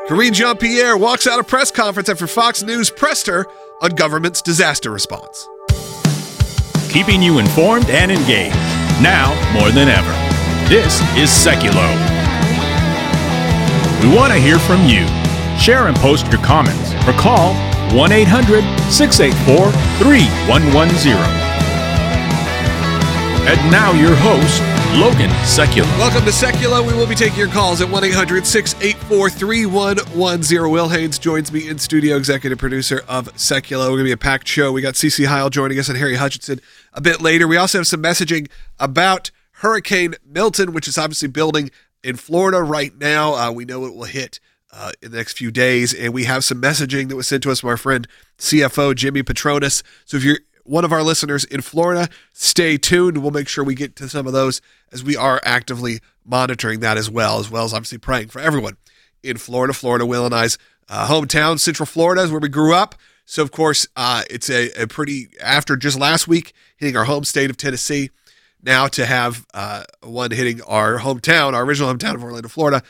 Karine Jean-Pierre walks out of press conference after Fox News pressed her on government's disaster response. Keeping you informed and engaged, now more than ever. This is Seculo. We want to hear from you. Share and post your comments or call 1-800-684-3110. And now your host, Logan Seculo. Welcome to Seculo. We will be taking your calls at 1-800-684-3110. Will Haynes joins me in studio, executive producer of Seculo. We're going to be a packed show. We got CeCe Heil joining us and Harry Hutchinson a bit later. We also have some messaging about Hurricane Milton, which is obviously building in Florida right now. We know it will hit in the next few days, and we have some messaging that was sent to us from our friend CFO Jimmy Petronas. So if you're one of our listeners in Florida, stay tuned. We'll make sure we get to some of those as we are actively monitoring that as well as obviously praying for everyone in Florida. Florida, Will and I's hometown, Central Florida, is where we grew up. So, of course, it's a pretty, after just last week hitting our home state of Tennessee, now to have one hitting our hometown, our original hometown of Orlando, Florida,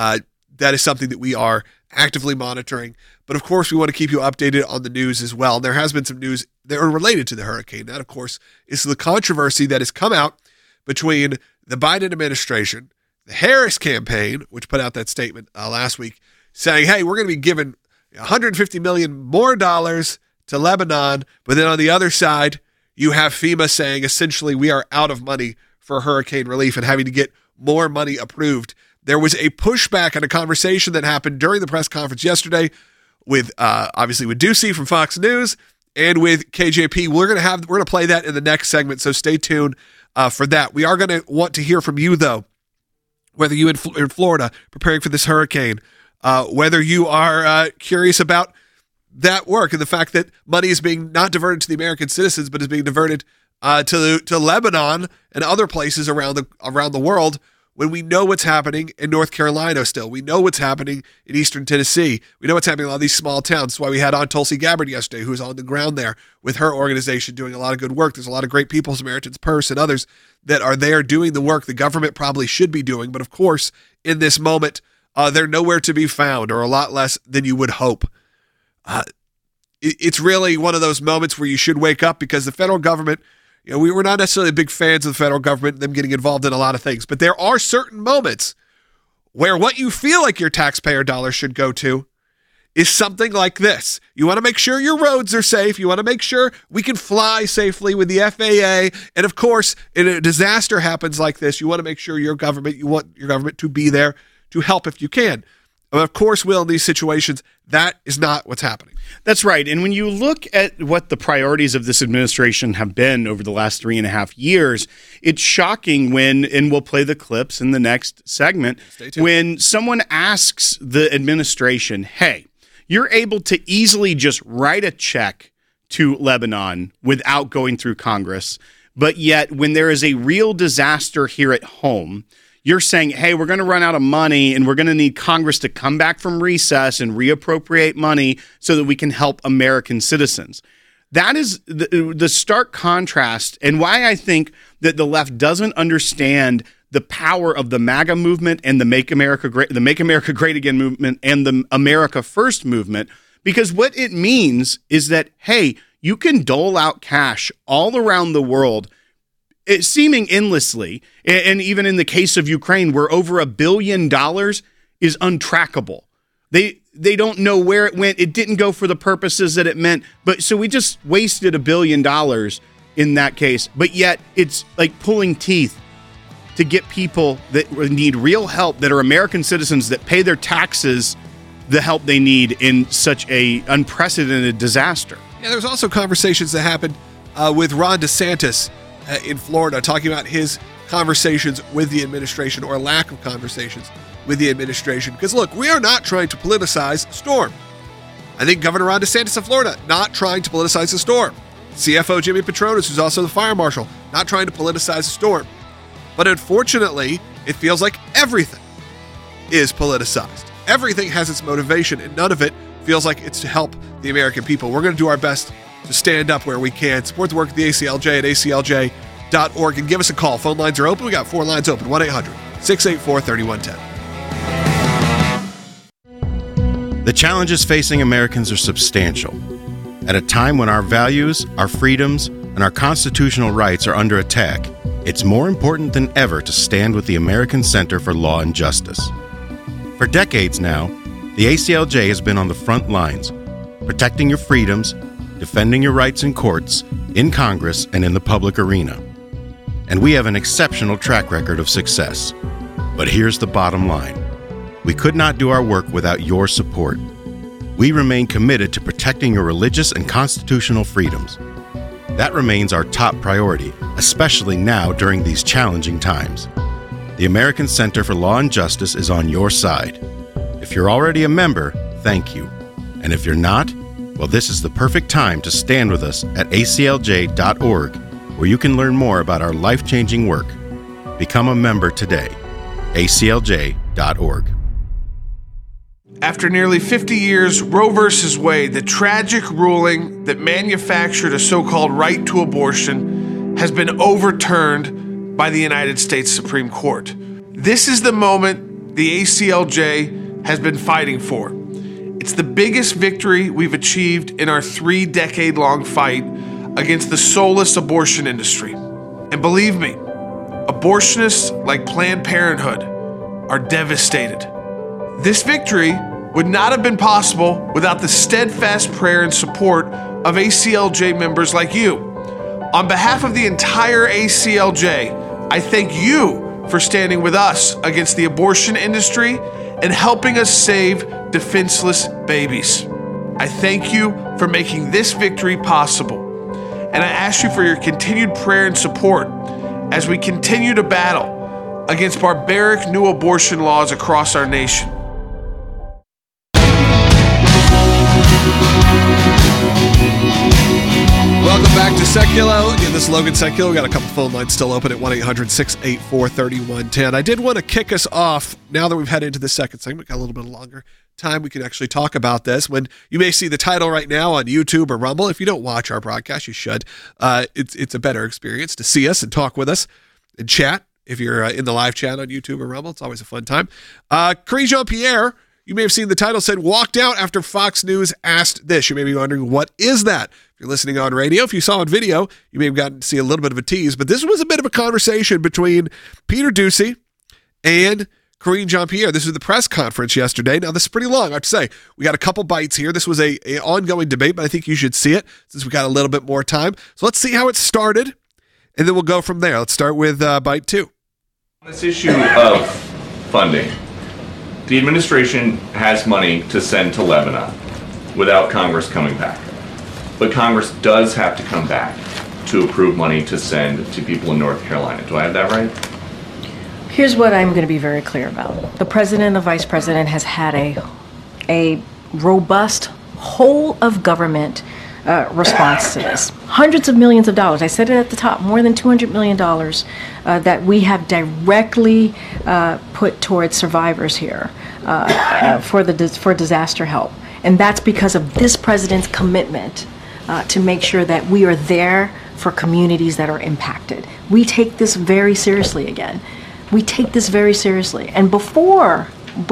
that is something that we are actively monitoring. But, of course, we want to keep you updated on the news as well. And there has been some news that are related to the hurricane. That, of course, is the controversy that has come out between the Biden administration, the Harris campaign, which put out that statement last week, saying, hey, we're going to be giving $150 million more dollars to Lebanon. But then on the other side, you have FEMA saying, essentially, we are out of money for hurricane relief and having to get more money approved. There was a pushback and a conversation that happened during the press conference yesterday with obviously with Ducey from Fox News and with KJP. We're gonna play that in the next segment, so stay tuned for that. We are gonna want to hear from you though, whether you in Florida preparing for this hurricane, whether you are curious about that work and the fact that money is being not diverted to the American citizens, but is being diverted to Lebanon and other places around the world. When we know what's happening in North Carolina still. We know what's happening in Eastern Tennessee. We know what's happening in a lot of these small towns. That's why we had on Tulsi Gabbard yesterday, who was on the ground there with her organization doing a lot of good work. There's a lot of great people, Samaritan's Purse and others, that are there doing the work the government probably should be doing. But of course, in this moment, they're nowhere to be found, or a lot less than you would hope. It's really one of those moments where you should wake up, because the federal government, we were not necessarily big fans of the federal government, them getting involved in a lot of things, but there are certain moments where what you feel like your taxpayer dollars should go to is something like this. You want to make sure your roads are safe. You want to make sure we can fly safely with the FAA. And of course, if a disaster happens like this, you want to make sure you want your government to be there to help if you can. Of course, Will, in these situations, that is not what's happening. That's right. And when you look at what the priorities of this administration have been over the last 3.5 years, it's shocking when, and we'll play the clips in the next segment, when someone asks the administration, hey, you're able to easily just write a check to Lebanon without going through Congress, but yet when there is a real disaster here at home, you're saying, hey, we're going to run out of money and we're going to need Congress to come back from recess and reappropriate money so that we can help American citizens. That is the stark contrast, and why I think that the left doesn't understand the power of the MAGA movement and the Make America Great Again movement and the America First movement, because what it means is that, hey, you can dole out cash all around the world, it seeming endlessly, and even in the case of Ukraine, where over $1 billion is untrackable. They don't know where it went. It didn't go for the purposes that it meant. But so we just wasted $1 billion in that case. But yet it's like pulling teeth to get people that need real help, that are American citizens, that pay their taxes, the help they need in such a unprecedented disaster. Yeah, there's also conversations that happened with Ron DeSantis in Florida, talking about his conversations with the administration, or lack of conversations with the administration. Because look, we are not trying to politicize the storm. I think Governor Ron DeSantis of Florida, not trying to politicize the storm. CFO Jimmy Petronas, who's also the fire marshal, not trying to politicize the storm. But unfortunately, it feels like everything is politicized. Everything has its motivation, and none of it feels like it's to help the American people. We're going to do our best to stand up where we can. Support the work of the ACLJ at aclj.org and give us a call. Phone lines are open. We got 4 lines open. 1-800-684-3110. The challenges facing Americans are substantial. At a time when our values, our freedoms, and our constitutional rights are under attack, it's more important than ever to stand with the American Center for Law and Justice. For decades now, the ACLJ has been on the front lines, protecting your freedoms, defending your rights in courts, in Congress, and in the public arena. And we have an exceptional track record of success. But here's the bottom line. We could not do our work without your support. We remain committed to protecting your religious and constitutional freedoms. That remains our top priority, especially now during these challenging times. The American Center for Law and Justice is on your side. If you're already a member, thank you. And if you're not, well, this is the perfect time to stand with us at aclj.org, where you can learn more about our life-changing work. Become a member today. aclj.org. After nearly 50 years, Roe v. Wade, the tragic ruling that manufactured a so-called right to abortion, has been overturned by the United States Supreme Court. This is the moment the ACLJ has been fighting for. It's the biggest victory we've achieved in our 3-decade-long fight against the soulless abortion industry. And believe me, abortionists like Planned Parenthood are devastated. This victory would not have been possible without the steadfast prayer and support of ACLJ members like you. On behalf of the entire ACLJ, I thank you for standing with us against the abortion industry and helping us save defenseless babies. I thank you for making this victory possible. And I ask you for your continued prayer and support as we continue to battle against barbaric new abortion laws across our nation. Welcome back to Seculo. Again, this is Logan Seculo. We got a couple phone lines still open at 1-800-684-3110. I did want to kick us off, now that we've headed into the second segment, got a little bit longer time, we can actually talk about this. When you may see the title right now on YouTube or Rumble, if you don't watch our broadcast, you should. It's a better experience to see us and talk with us and chat. If you're in the live chat on YouTube or Rumble, it's always a fun time. Karine Jean-Pierre, you may have seen the title said, walked out after Fox News asked this. You may be wondering, what is that? If you're listening on radio, if you saw on video, you may have gotten to see a little bit of a tease, but this was a bit of a conversation between Peter Doocy and Karine Jean-Pierre. This was the press conference yesterday. Now, this is pretty long, I have to say. We got a couple bites here. This was a ongoing debate, but I think you should see it since we got a little bit more time. So let's see how it started, and then we'll go from there. Let's start with bite 2. This issue of funding. The administration has money to send to Lebanon without Congress coming back. But Congress does have to come back to approve money to send to people in North Carolina. Do I have that right? Here's what I'm going to be very clear about. The president and the vice president has had a robust whole of government response to this. Hundreds of millions of dollars. I said it at the top, more than $200 million that we have directly put towards survivors here for disaster help. And that's because of this president's commitment to make sure that we are there for communities that are impacted. We take this very seriously again. We take this very seriously. And before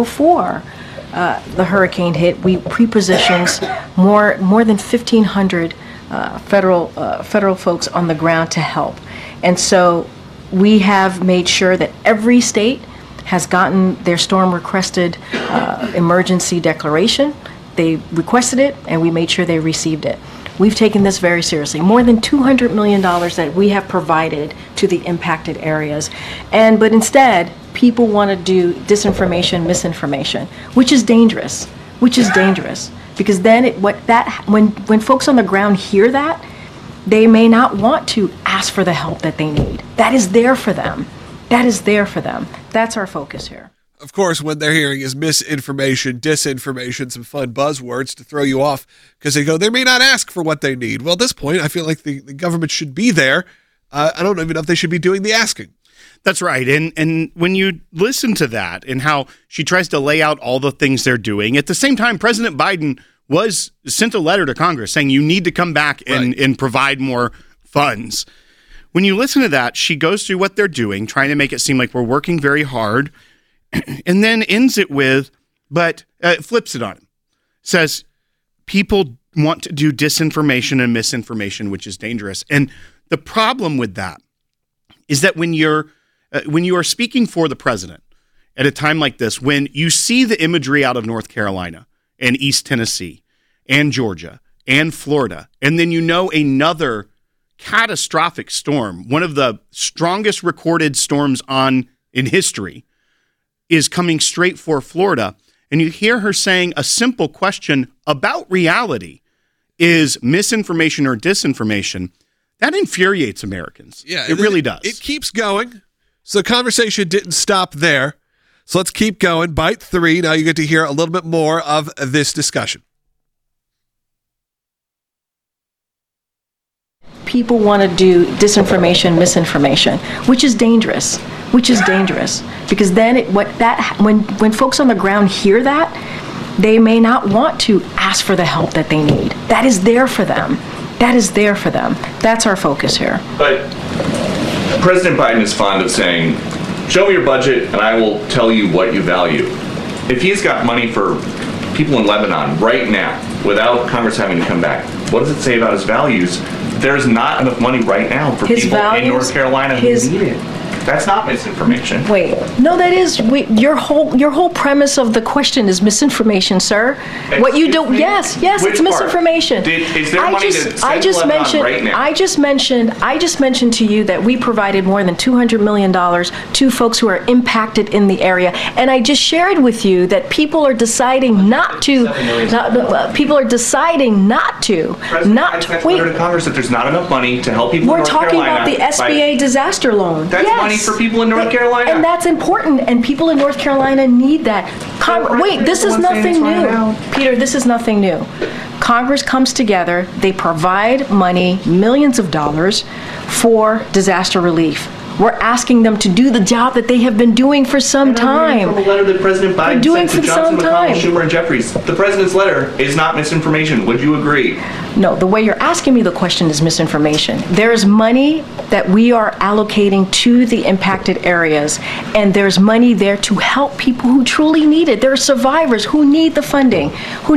the hurricane hit, we pre-positioned more than 1,500 federal folks on the ground to help. And so we have made sure that every state has gotten their storm requested emergency declaration. They requested it, and we made sure they received it. We've taken this very seriously. More than $200 million that we have provided to the impacted areas. But instead, people want to do disinformation, misinformation, which is dangerous. Because then when folks on the ground hear that, they may not want to ask for the help that they need. That is there for them. That's our focus here. Of course, what they're hearing is misinformation, disinformation, some fun buzzwords to throw you off because they may not ask for what they need. Well, at this point, I feel like the government should be there. I don't even know if they should be doing the asking. That's right. And when you listen to that and how she tries to lay out all the things they're doing, at the same time, President Biden sent a letter to Congress saying you need to come back and provide more funds. When you listen to that, she goes through what they're doing, trying to make it seem like we're working very hard, and then ends it with, flips it on him. says people want to do disinformation and misinformation, which is dangerous. And the problem with that is that when you are speaking for the president at a time like this, when you see the imagery out of North Carolina and East Tennessee and Georgia and Florida, and then another catastrophic storm, one of the strongest recorded storms in history, is coming straight for Florida, and you hear her saying a simple question about reality is misinformation or disinformation, that infuriates Americans. Yeah, it really does. It keeps going. So the conversation didn't stop there. So let's keep going. Bite 3. Now you get to hear a little bit more of this discussion. People want to do disinformation, misinformation, which is dangerous. Because then when folks on the ground hear that, they may not want to ask for the help that they need. That is there for them. That's our focus here. But President Biden is fond of saying, show me your budget and I will tell you what you value. If he's got money for people in Lebanon right now, without Congress having to come back, what does it say about his values? There's not enough money right now for His people values, in North Carolina who need it. That's not misinformation. Wait, no, that is your whole premise of the question is misinformation, sir. What you do? Yes, Which it's misinformation. Is there money to send to Lebanon right now? I just mentioned to you that we provided more than $200 million to folks who are impacted in the area, and I just shared with you that people are deciding not to. People are deciding not to. Wait. To Congress that there's not enough money to help people in North Carolina. We're talking about the SBA disaster loan. That's money for people in North Carolina. And that's important, and people in North Carolina need that. Wait, this is nothing new. Peter, this is nothing new. Congress comes together, they provide money, millions of dollars, for disaster relief. We're asking them to do the job that they have been doing for some time. From a letter that President Biden sent to Johnson, McConnell, Schumer, and Jeffries. The president's letter is not misinformation. Would you agree? No, the way you're asking me the question is misinformation. There's money that we are allocating to the impacted areas, and there's money there to help people who truly need it. There are survivors who need the funding,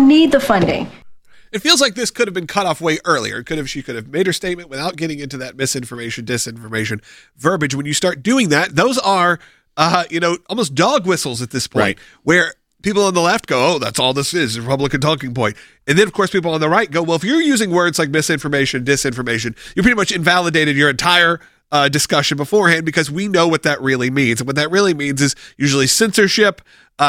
It feels like this could have been cut off way earlier. She could have made her statement without getting into that misinformation, disinformation verbiage. When you start doing that, those are, almost dog whistles at this point, right, where people on the left go, oh, that's all this is, a Republican talking point. And then, of course, people on the right go, well, if you're using words like misinformation, disinformation, you pretty much invalidated your entire discussion beforehand, because we know what that really means. And what that really means is usually censorship,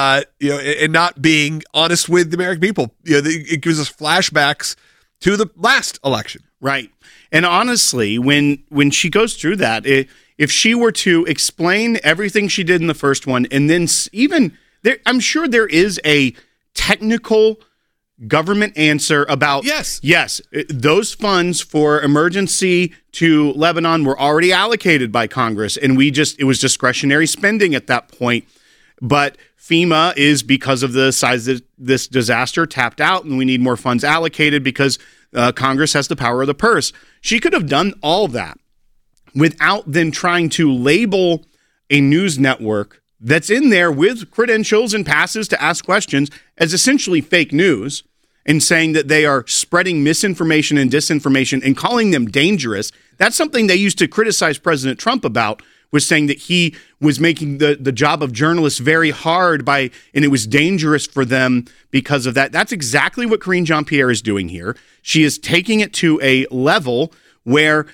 and not being honest with the American people. It gives us flashbacks to the last election. Right. And honestly, when she goes through that, if she were to explain everything she did in the first one, and then even there, I'm sure there is a technical government answer about, yes, those funds for emergency to Lebanon were already allocated by Congress, and it was discretionary spending at that point. But FEMA is, because of the size of this disaster, tapped out, and we need more funds allocated because Congress has the power of the purse. She could have done all that without then trying to label a news network that's in there with credentials and passes to ask questions as essentially fake news, and saying that they are spreading misinformation and disinformation and calling them dangerous. That's something they used to criticize President Trump about, was saying that he was making the job of journalists very hard and it was dangerous for them because of that. That's exactly what Karine Jean-Pierre is doing here. She is taking it to a level where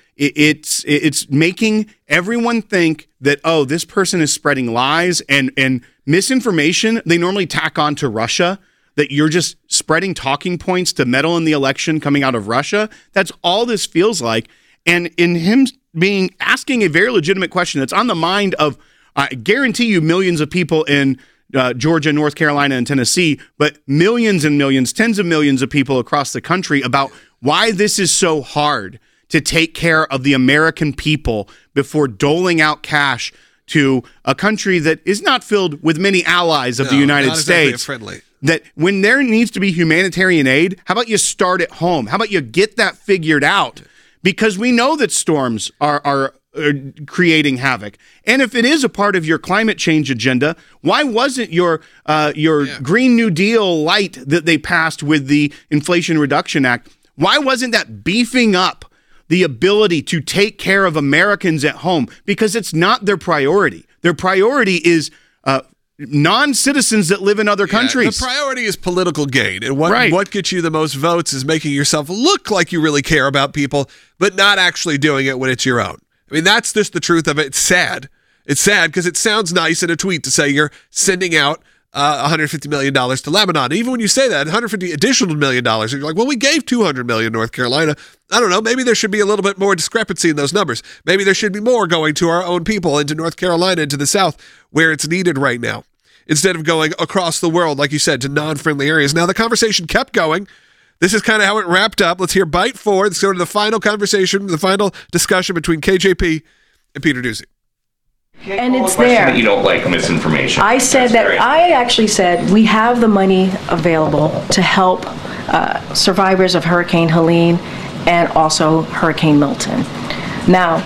it's making everyone think that, oh, this person is spreading lies and misinformation. They normally tack on to Russia, that you're just spreading talking points to meddle in the election coming out of Russia. That's all this feels like. And in him asking a very legitimate question that's on the mind of, I guarantee you, millions of people in Georgia, North Carolina, and Tennessee, but millions and millions, tens of millions of people across the country, about why this is so hard to take care of the American people before doling out cash to a country that is not filled with many allies of the United States. Friendly. That when there needs to be humanitarian aid, how about you start at home? How about you get that figured out? Because we know that storms are creating havoc? And if it is a part of your climate change agenda, why wasn't your Green New Deal light that they passed with the Inflation Reduction Act, why wasn't that beefing up the ability to take care of Americans at home? Because it's not their priority. Their priority is non-citizens that live in other countries. The priority is political gain. And what gets you the most votes is making yourself look like you really care about people, but not actually doing it when it's your own. I mean, that's just the truth of it. It's sad. It's sad because it sounds nice in a tweet to say you're sending out $150 million to Lebanon. Even when you say that, $150 additional million, you're like, well, we gave $200 million to North Carolina. I don't know. Maybe there should be a little bit more discrepancy in those numbers. Maybe there should be more going to our own people, into North Carolina, into the South, where it's needed right now, instead of going across the world, like you said, to non-friendly areas. Now, the conversation kept going. This is kind of how it wrapped up. Let's hear bite 4. Let's go to the final conversation, the final discussion between KJP and Peter Doocy. And it's there. That you don't like misinformation. I actually said we have the money available to help survivors of Hurricane Helene and also Hurricane Milton. Now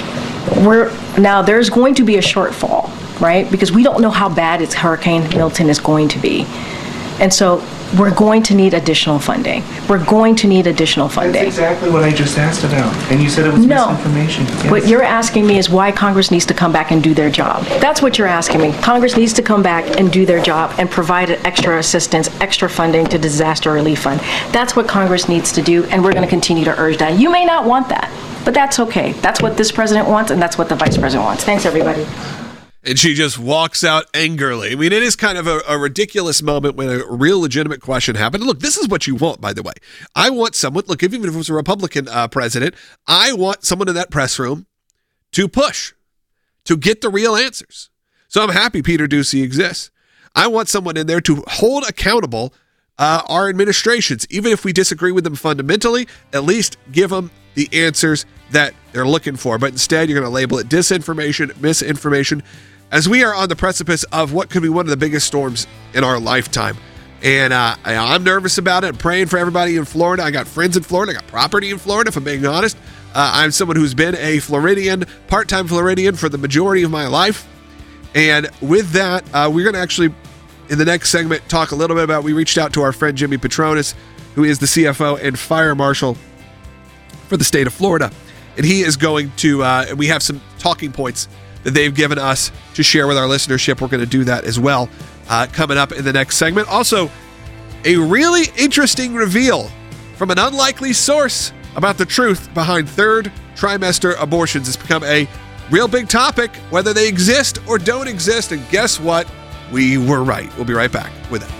there's going to be a shortfall, right? Because we don't know how bad Hurricane Milton is going to be. And so we're going to need additional funding. That's exactly what I just asked about. And you said it was misinformation. Yes. What you're asking me is why Congress needs to come back and do their job. That's what you're asking me. Congress needs to come back and do their job and provide extra assistance, extra funding to disaster relief fund. That's what Congress needs to do, and we're going to continue to urge that. You may not want that, but that's okay. That's what this president wants, and that's what the vice president wants. Thanks, everybody. And she just walks out angrily. I mean, it is kind of a ridiculous moment when a real legitimate question happened. And look, this is what you want, by the way. I want someone, look, even if it was a Republican president, I want someone in that press room to push, to get the real answers. So I'm happy Peter Doocy exists. I want someone in there to hold accountable our administrations, even if we disagree with them fundamentally, at least give them the answers that they're looking for. But instead, you're going to label it disinformation, misinformation, as we are on the precipice of what could be one of the biggest storms in our lifetime. And I'm nervous about it. I'm praying for everybody in Florida. I got friends in Florida. I got property in Florida, if I'm being honest. I'm someone who's been a Floridian, part-time Floridian for the majority of my life. And with that, we're going to actually, in the next segment, talk a little bit about, we reached out to our friend Jimmy Petronis, who is the CFO and fire marshal for the state of Florida. And he is going to, we have some talking points that they've given us to share with our listenership. We're going to do that as well coming up in the next segment. Also, a really interesting reveal from an unlikely source about the truth behind third trimester abortions. It's become a real big topic, whether they exist or don't exist. And guess what? We were right. We'll be right back with it.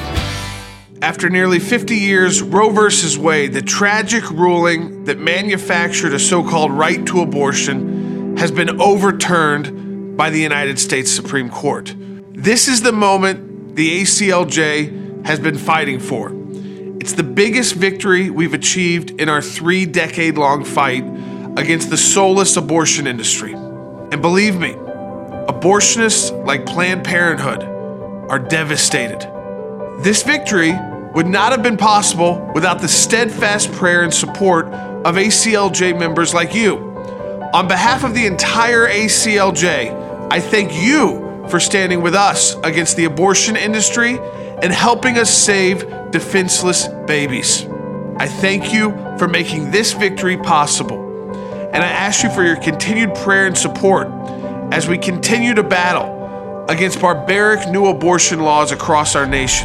After nearly 50 years, Roe v. Wade, the tragic ruling that manufactured a so-called right to abortion, has been overturned by the United States Supreme Court. This is the moment the ACLJ has been fighting for. It's the biggest victory we've achieved in our 3-decade-long fight against the soulless abortion industry. And believe me, abortionists like Planned Parenthood are devastated. This victory would not have been possible without the steadfast prayer and support of ACLJ members like you. On behalf of the entire ACLJ, I thank you for standing with us against the abortion industry and helping us save defenseless babies. I thank you for making this victory possible. And I ask you for your continued prayer and support as we continue to battle against barbaric new abortion laws across our nation.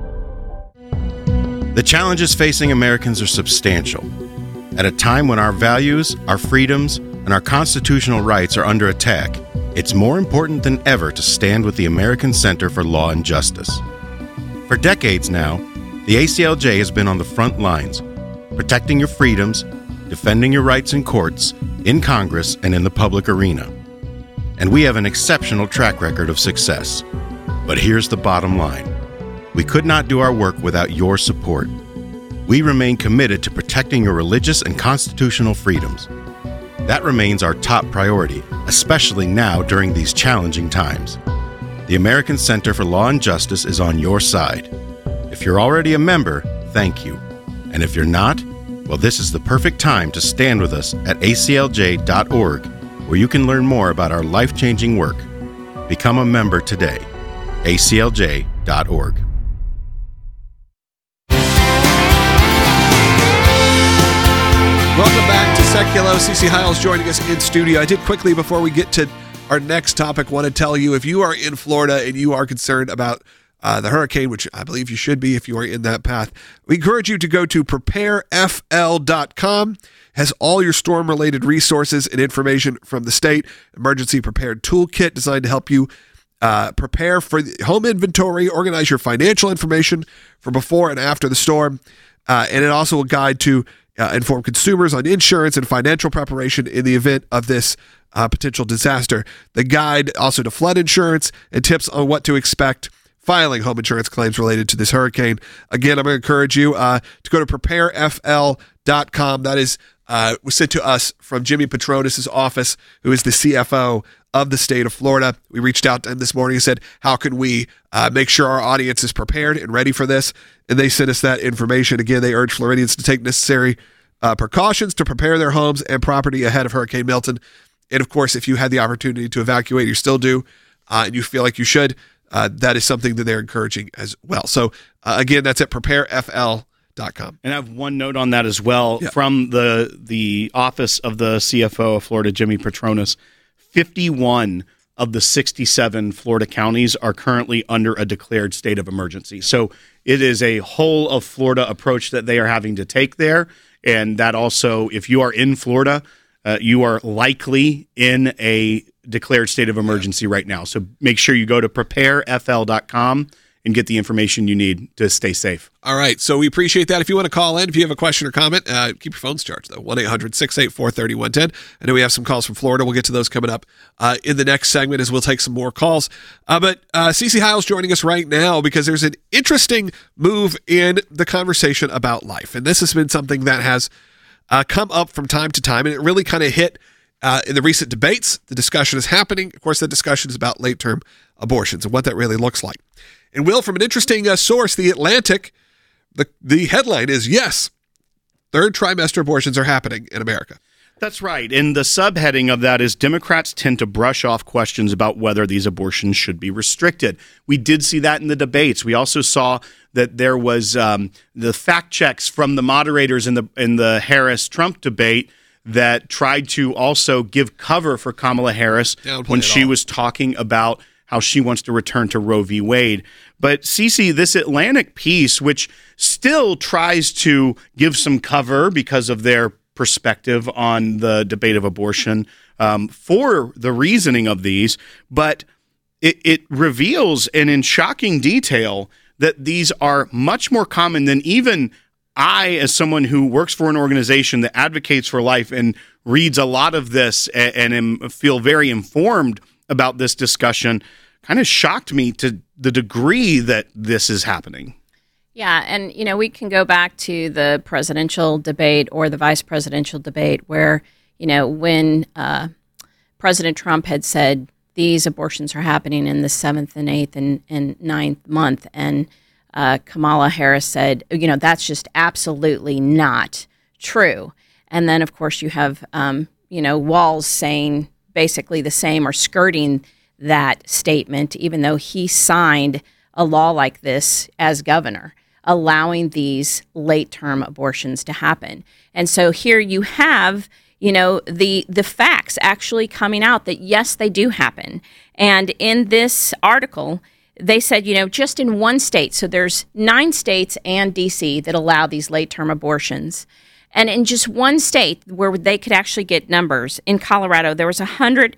The challenges facing Americans are substantial. At a time when our values, our freedoms, and our constitutional rights are under attack, it's more important than ever to stand with the American Center for Law and Justice. For decades now, the ACLJ has been on the front lines, protecting your freedoms, defending your rights in courts, in Congress, and in the public arena. And we have an exceptional track record of success. But here's the bottom line. We could not do our work without your support. We remain committed to protecting your religious and constitutional freedoms. That remains our top priority, especially now during these challenging times. The American Center for Law and Justice is on your side. If you're already a member, thank you. And if you're not, well, this is the perfect time to stand with us at aclj.org, where you can learn more about our life-changing work. Become a member today. aclj.org. Welcome back to Seculo. CC Hiles joining us in studio. I did quickly, before we get to our next topic, want to tell you, if you are in Florida and you are concerned about the hurricane, which I believe you should be if you are in that path, we encourage you to go to preparefl.com. It has all your storm-related resources and information from the state. Emergency Prepared Toolkit designed to help you prepare for the home inventory, organize your financial information for before and after the storm, and it also will guide to inform consumers on insurance and financial preparation in the event of this potential disaster. The guide also to flood insurance and tips on what to expect filing home insurance claims related to this hurricane. Again, I'm going to encourage you to go to preparefl.com. That is was sent to us from Jimmy Petronis' office, who is the CFO of the state of Florida. We reached out to him this morning and said, how can we make sure our audience is prepared and ready for this? And they sent us that information. Again, they urge Floridians to take necessary precautions to prepare their homes and property ahead of Hurricane Milton. And of course, if you had the opportunity to evacuate, you still do, and you feel like you should, that is something that they're encouraging as well. So again, that's at preparefl.com. And I have one note on that as well from the office of the CFO of Florida, Jimmy Petronis. 51 of the 67 Florida counties are currently under a declared state of emergency. So it is a whole of Florida approach that they are having to take there. And that also, if you are in Florida, you are likely in a declared state of emergency right now. So make sure you go to preparefl.com and get the information you need to stay safe. All right. So we appreciate that. If you want to call in, if you have a question or comment, keep your phones charged, though. 1-800-684-3110. I know we have some calls from Florida. We'll get to those coming up in the next segment as we'll take some more calls. But CC Hiles joining us right now because there's an interesting move in the conversation about life. And this has been something that has come up from time to time, and it really kind of hit in the recent debates. The discussion is happening. Of course, the discussion is about late-term abortions and what that really looks like. And Will, from an interesting source, The Atlantic, the headline is, yes, third trimester abortions are happening in America. That's right. And the subheading of that is Democrats tend to brush off questions about whether these abortions should be restricted. We did see that in the debates. We also saw that there was the fact checks from the moderators in the Harris-Trump debate that tried to also give cover for Kamala Harris when she was talking about how she wants to return to Roe v. Wade. But Cece, this Atlantic piece, which still tries to give some cover because of their perspective on the debate of abortion for the reasoning of these, but it reveals, and in shocking detail, that these are much more common than even I, as someone who works for an organization that advocates for life and reads a lot of this and feel very informed about this discussion, kind of shocked me to the degree that this is happening. Yeah, and we can go back to the presidential debate or the vice presidential debate where, when President Trump had said these abortions are happening in the 7th and 8th and 9th month, and Kamala Harris said, that's just absolutely not true. And then, of course, you have, Walz saying basically the same or skirting that statement, even though he signed a law like this as governor, allowing these late-term abortions to happen. And so here you have, the facts actually coming out that, yes, they do happen. And in this article, they said, just in one state, so there's 9 states and D.C. that allow these late-term abortions. And in just one state where they could actually get numbers, in Colorado, there was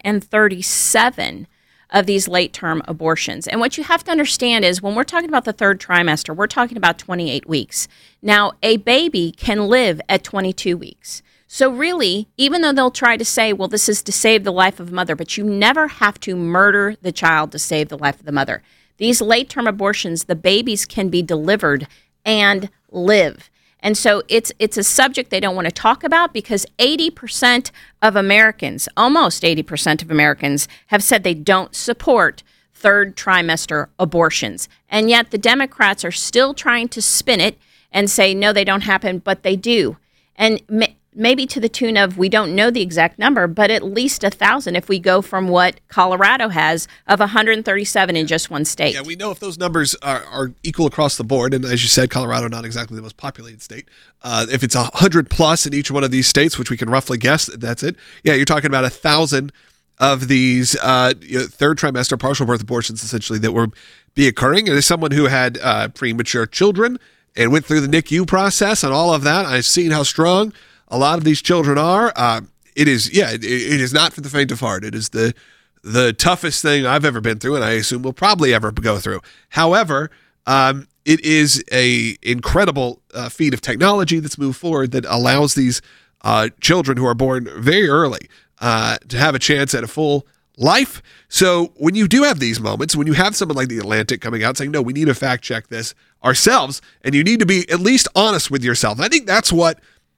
137 of these late-term abortions. And what you have to understand is when we're talking about the third trimester, we're talking about 28 weeks. Now, a baby can live at 22 weeks. So really, even though they'll try to say, well, this is to save the life of a mother, but you never have to murder the child to save the life of the mother. These late-term abortions, the babies can be delivered and live. And so it's a subject they don't want to talk about because 80% of Americans, almost 80% of Americans, have said they don't support third trimester abortions. And yet the Democrats are still trying to spin it and say, no, they don't happen, but they do. And maybe to the tune of, we don't know the exact number, but at least 1,000 if we go from what Colorado has of 137 in just one state. Yeah, we know if those numbers are equal across the board, and as you said, Colorado not exactly the most populated state. If it's 100 plus in each one of these states, which we can roughly guess, that's it. Yeah, you're talking about 1,000 of these third trimester partial birth abortions essentially that will be occurring. And as someone who had premature children and went through the NICU process and all of that, I've seen how strong a lot of these children are. It is not for the faint of heart. It is the toughest thing I've ever been through, and I assume will probably ever go through. However, it is a incredible feat of technology that's moved forward that allows these children who are born very early to have a chance at a full life. So when you do have these moments, when you have someone like The Atlantic coming out saying, no, we need to fact check this ourselves, and you need to be at least honest with yourself. And I think that's what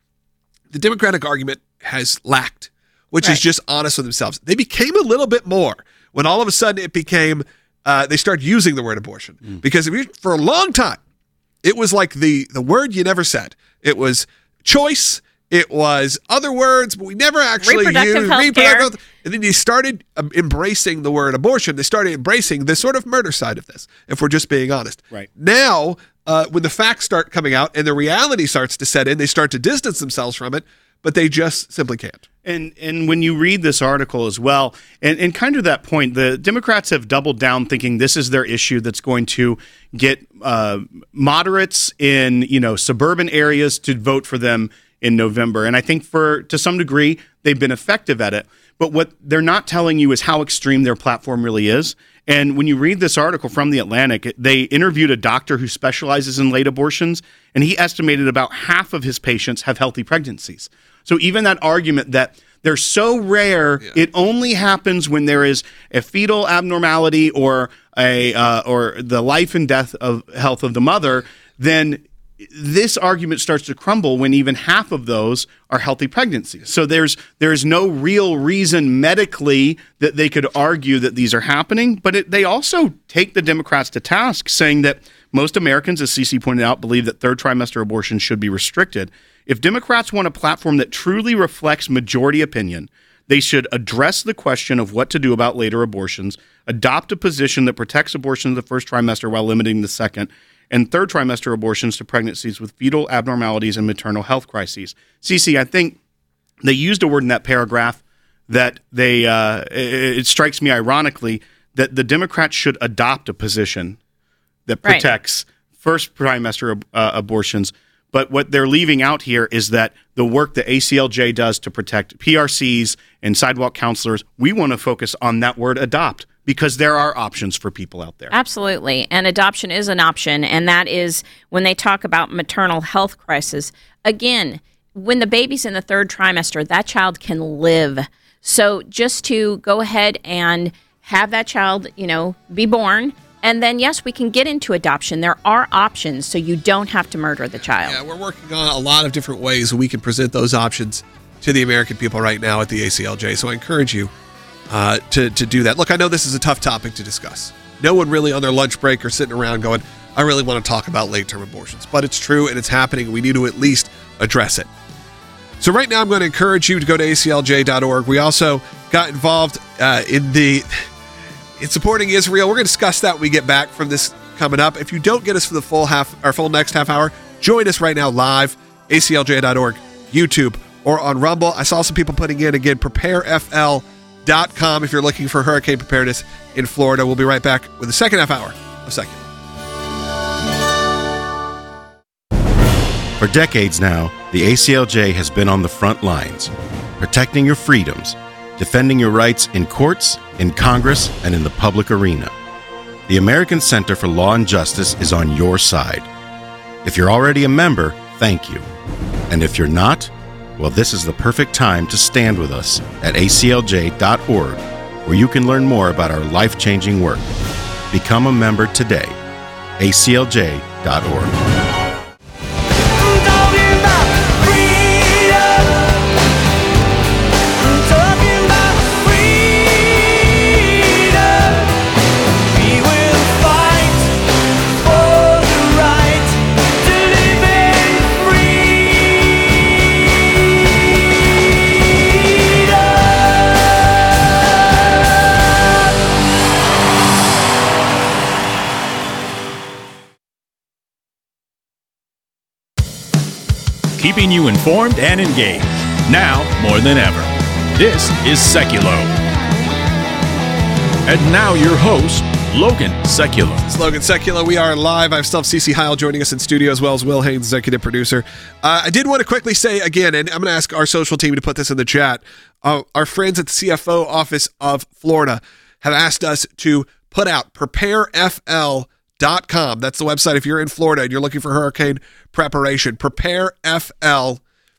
the Democratic argument has lacked, which is just honest with themselves. They became a little bit more when all of a sudden it became, they started using the word abortion. Because for a long time, it was like the word you never said. It was choice. It was other words, but we never actually used reproductive. And then you started embracing the word abortion. They started embracing the sort of murder side of this, if we're just being honest. Right. Now, when the facts start coming out and the reality starts to set in, they start to distance themselves from it, but they just simply can't. And when you read this article as well, and kind of that point, the Democrats have doubled down thinking this is their issue that's going to get moderates in suburban areas to vote for them in November. And I think to some degree, they've been effective at it. But what they're not telling you is how extreme their platform really is. And when you read this article from The Atlantic, they interviewed a doctor who specializes in late abortions, and he estimated about half of his patients have healthy pregnancies. So even that argument that they're so rare, it only happens when there is a fetal abnormality or or the life and death of health of the mother, then this argument starts to crumble when even half of those are healthy pregnancies. So there's no real reason medically that they could argue that these are happening, but they also take the Democrats to task, saying that most Americans, as Cece pointed out, believe that third trimester abortion should be restricted. If Democrats want a platform that truly reflects majority opinion, they should address the question of what to do about later abortions, adopt a position that protects abortion in the first trimester while limiting the second, and third trimester abortions to pregnancies with fetal abnormalities and maternal health crises. Cece, I think they used a word in that paragraph that it strikes me ironically that the Democrats should adopt a position that protects first trimester abortions. But what they're leaving out here is that the work that ACLJ does to protect PRCs and sidewalk counselors, we want to focus on that word adopt, because there are options for people out there. Absolutely. And adoption is an option. And that is when they talk about maternal health crisis. Again, when the baby's in the third trimester, that child can live. So just to go ahead and have that child, be born, and then, yes, we can get into adoption. There are options, so you don't have to murder the child. Yeah, we're working on a lot of different ways we can present those options to the American people right now at the ACLJ. So I encourage you to do that. Look, I know this is a tough topic to discuss. No one really on their lunch break or sitting around going, I really want to talk about late-term abortions. But it's true, and it's happening. We need to at least address it. So right now I'm going to encourage you to go to aclj.org. We also got involved in supporting Israel. We're going to discuss that when we get back from this coming up. If you don't get us for the full next half hour, join us right now live, aclj.org, YouTube, or on Rumble. I saw some people putting in, again, preparefl.com if you're looking for hurricane preparedness in Florida. We'll be right back with the second half hour of Secular. For decades now, the ACLJ has been on the front lines, protecting your freedoms, defending your rights in courts, in Congress, and in the public arena. The American Center for Law and Justice is on your side. If you're already a member, thank you. And if you're not, well, this is the perfect time to stand with us at aclj.org, where you can learn more about our life-changing work. Become a member today. aclj.org. keeping you informed and engaged. Now more than ever. This is Seculo. And now your host, Logan Seculo. It's Logan Seculo. We are live. I still have CC Heil joining us in studio, as well as Will Haynes, executive producer. I did want to quickly say again, and I'm going to ask our social team to put this in the chat. Our friends at the CFO office of Florida have asked us to put out preparefl.com. That's the website if you're in Florida and you're looking for hurricane preparation. Preparefl.com.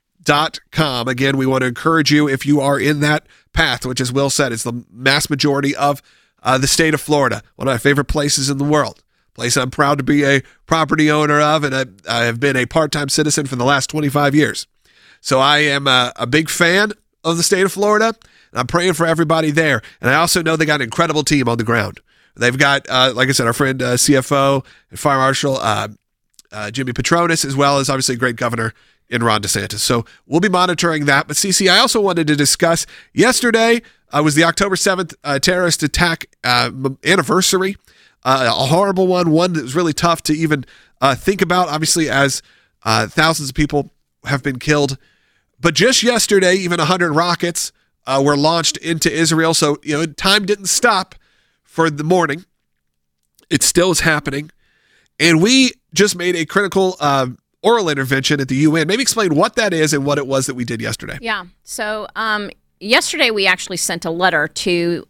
Again, we want to encourage you if you are in that path, which, as Will said, is the mass majority of the state of Florida, one of my favorite places in the world, place I'm proud to be a property owner of, and I have been a part-time citizen for the last 25 years. So I am a big fan of the state of Florida, and I'm praying for everybody there. And I also know they got an incredible team on the ground. They've got, like I said, our friend CFO and Fire Marshal Jimmy Petronis, as well as obviously a great governor in Ron DeSantis. So we'll be monitoring that. But CC, I also wanted to discuss yesterday was the October 7th terrorist attack anniversary. A horrible one that was really tough to even think about, obviously, as thousands of people have been killed. But just yesterday, even 100 rockets were launched into Israel. So, time didn't stop for the morning. It still is happening. And we just made a critical oral intervention at the UN. Maybe explain what that is and what it was that we did yesterday. Yeah. So yesterday we actually sent a letter to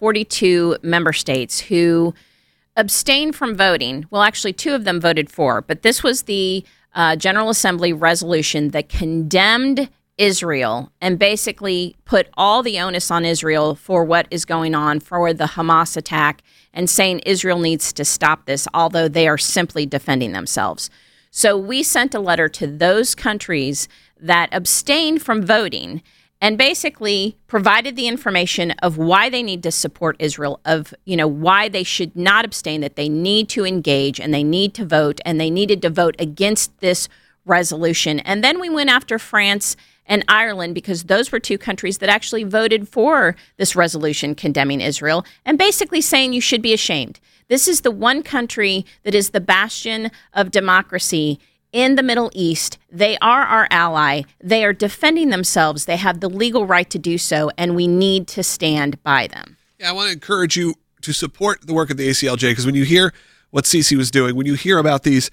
42 member states who abstained from voting. Well, actually, 2 of them voted for, but this was the General Assembly resolution that condemned Israel and basically put all the onus on Israel for what is going on, for the Hamas attack, and saying Israel needs to stop this, although they are simply defending themselves. So we sent a letter to those countries that abstained from voting and basically provided the information of why they need to support Israel, of why they should not abstain, that they need to engage and they need to vote, and they needed to vote against this resolution. And then we went after France and Ireland, because those were 2 countries that actually voted for this resolution condemning Israel and basically saying you should be ashamed. This is the one country that is the bastion of democracy in the Middle East. They are our ally. They are defending themselves. They have the legal right to do so, and we need to stand by them. Yeah, I want to encourage you to support the work of the ACLJ, because when you hear what Cece was doing, when you hear about these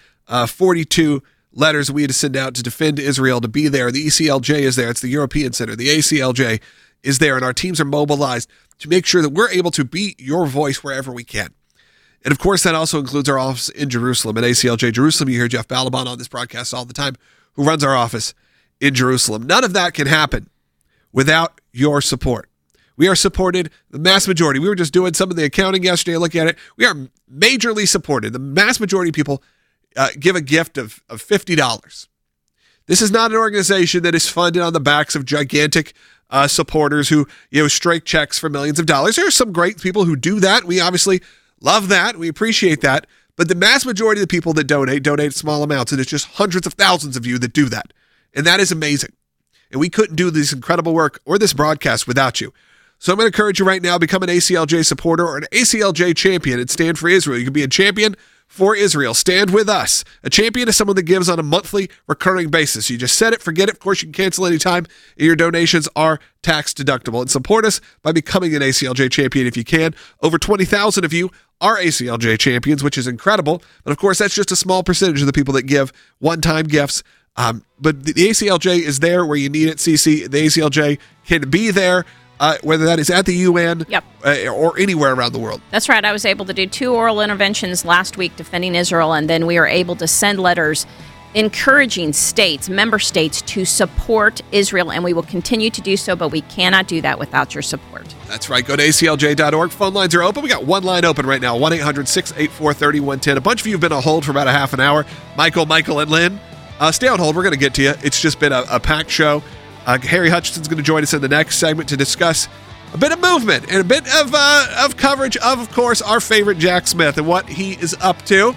42 letters we had to send out to defend Israel, to be there, the ECLJ is there. It's the European Center. The ACLJ is there, and our teams are mobilized to make sure that we're able to be your voice wherever we can. And of course, that also includes our office in Jerusalem at ACLJ Jerusalem. You hear Jeff Balaban on this broadcast all the time, who runs our office in Jerusalem. None of that can happen without your support. We are supported, the mass majority. We were just doing some of the accounting yesterday, looking at it. We are majorly supported. The mass majority of people give a gift of $50. This is not an organization that is funded on the backs of gigantic supporters who strike checks for millions of dollars. There are some great people who do that. We obviously love that. We appreciate that. But the mass majority of the people that donate small amounts, and it's just hundreds of thousands of you that do that. And that is amazing. And we couldn't do this incredible work or this broadcast without you. So I'm going to encourage you right now, become an ACLJ supporter or an ACLJ champion and stand for Israel. You can be a champion for Israel. Stand with us. A champion is someone that gives on a monthly recurring basis. You just set it, forget it. Of course, you can cancel anytime, and your donations are tax deductible. And support us by becoming an ACLJ champion if you can. Over 20,000 of you are ACLJ champions, which is incredible. But of course, that's just a small percentage of the people that give one-time gifts. But the ACLJ is there where you need it, CC. The ACLJ can be there. Whether that is at the UN or anywhere around the world. That's right. I was able to do 2 oral interventions last week defending Israel, and then we were able to send letters encouraging member states, to support Israel, and we will continue to do so, but we cannot do that without your support. That's right. Go to aclj.org. Phone lines are open. We got one line open right now, 1-800-684-3110. A bunch of you have been on hold for about a half an hour. Michael, and Lynn. Stay on hold. We're going to get to you. It's just been a packed show. Harry Hutchinson's going to join us in the next segment to discuss a bit of movement and a bit of coverage of course, our favorite Jack Smith and what he is up to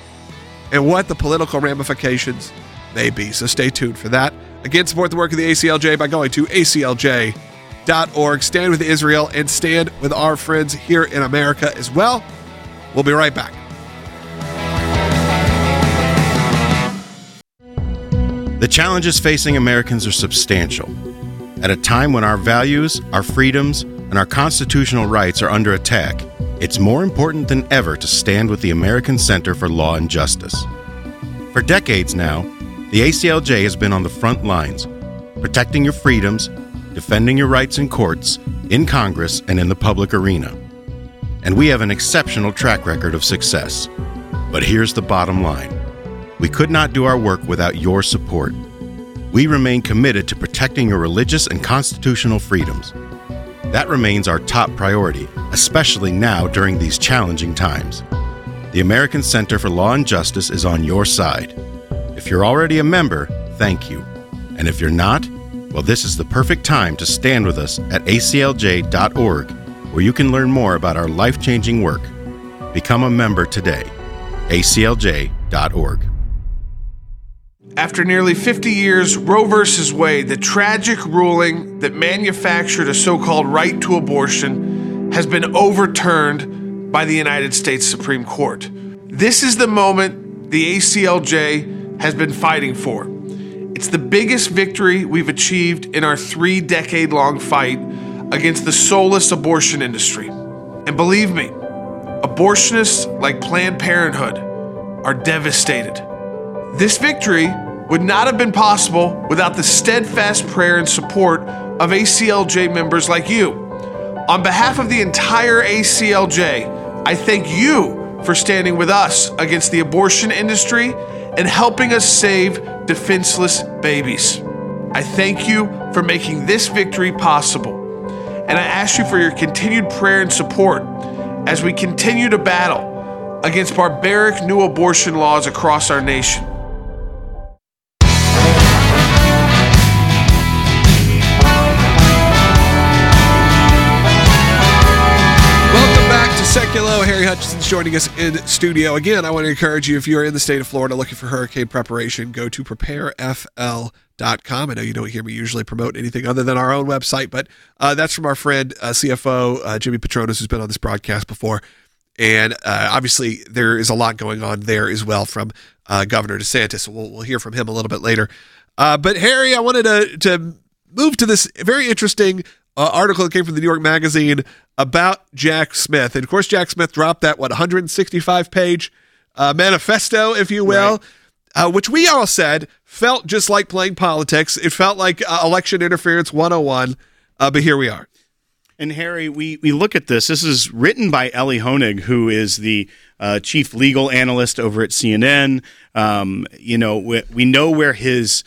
and what the political ramifications may be. So stay tuned for that. Again, support the work of the ACLJ by going to aclj.org. Stand with Israel and stand with our friends here in America as well. We'll be right back. The challenges facing Americans are substantial. At a time when our values, our freedoms, and our constitutional rights are under attack, it's more important than ever to stand with the American Center for Law and Justice. For decades now, the ACLJ has been on the front lines, protecting your freedoms, defending your rights in courts, in Congress, and in the public arena. And we have an exceptional track record of success. But here's the bottom line. We could not do our work without your support. We remain committed to protecting your religious and constitutional freedoms. That remains our top priority, especially now during these challenging times. The American Center for Law and Justice is on your side. If you're already a member, thank you. And if you're not, well, this is the perfect time to stand with us at aclj.org, where you can learn more about our life-changing work. Become a member today. aclj.org. After nearly 50 years, Roe v. Wade, the tragic ruling that manufactured a so-called right to abortion, has been overturned by the United States Supreme Court. This is the moment the ACLJ has been fighting for. It's the biggest victory we've achieved in our 3-decade-long fight against the soulless abortion industry. And believe me, abortionists like Planned Parenthood are devastated. This victory would not have been possible without the steadfast prayer and support of ACLJ members like you. On behalf of the entire ACLJ, I thank you for standing with us against the abortion industry and helping us save defenseless babies. I thank you for making this victory possible. And I ask you for your continued prayer and support as we continue to battle against barbaric new abortion laws across our nation. Seculo, Harry Hutchinson's joining us in studio. Again, I want to encourage you, if you're in the state of Florida looking for hurricane preparation, go to preparefl.com. I know you don't hear me usually promote anything other than our own website, but that's from our friend, CFO Jimmy Petronas, who's been on this broadcast before. And obviously, there is a lot going on there as well from Governor DeSantis. So we'll hear from him a little bit later. But Harry, I wanted to move to this very interesting article that came from the New York Magazine about Jack Smith. And of course, Jack Smith dropped that, 165-page manifesto, if you will, right, which we all said felt just like playing politics. It felt like election interference 101, but here we are. And Harry, we look at this. This is written by Elie Honig, who is the chief legal analyst over at CNN. We know where his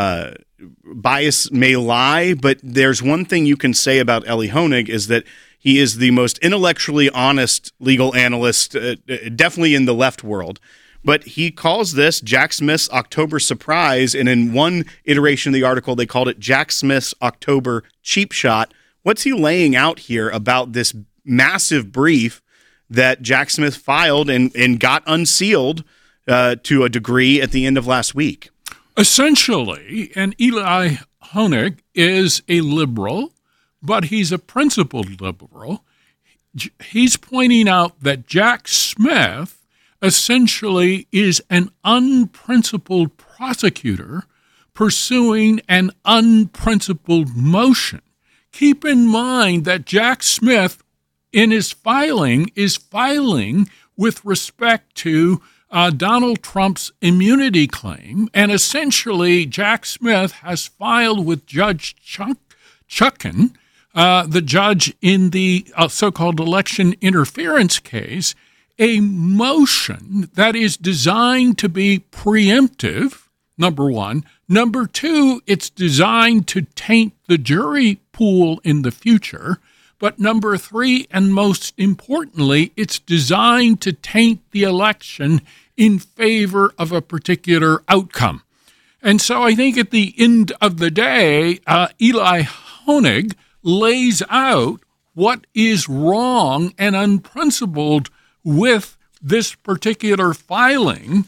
bias may lie, but there's one thing you can say about Elie Honig is that he is the most intellectually honest legal analyst, definitely in the left world. But he calls this Jack Smith's October surprise, and in one iteration of the article, they called it Jack Smith's October cheap shot. What's he laying out here about this massive brief that Jack Smith filed and got unsealed to a degree at the end of last week? Essentially, and Elie Honig is a liberal, but he's a principled liberal. He's pointing out that Jack Smith essentially is an unprincipled prosecutor pursuing an unprincipled motion. Keep in mind that Jack Smith, in his filing, is filing with respect to Donald Trump's immunity claim, and essentially Jack Smith has filed with Judge Chutkan, the judge in the so-called election interference case, a motion that is designed to be preemptive, number one. Number two, it's designed to taint the jury pool in the future. But number three, and most importantly, it's designed to taint the election in favor of a particular outcome. And so I think at the end of the day, Elie Honig lays out what is wrong and unprincipled with this particular filing.